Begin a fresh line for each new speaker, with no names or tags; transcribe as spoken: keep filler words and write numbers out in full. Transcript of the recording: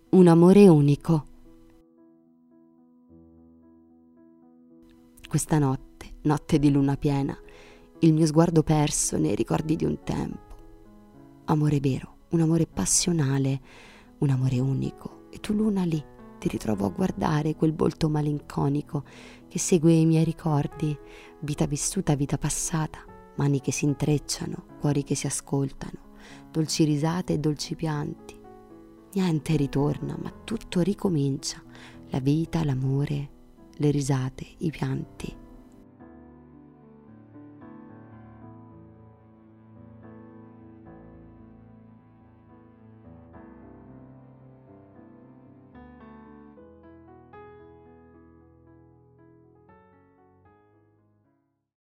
Un amore unico. Questa notte, notte di luna piena, il mio sguardo perso nei ricordi di un tempo. Amore vero, un amore passionale, un amore unico. E tu, luna, lì, ti ritrovo a guardare quel volto malinconico che segue i miei ricordi, vita vissuta, vita passata, mani che si intrecciano, cuori che si ascoltano, dolci risate e dolci pianti. Niente ritorna, ma tutto ricomincia, la vita, l'amore, le risate, i pianti.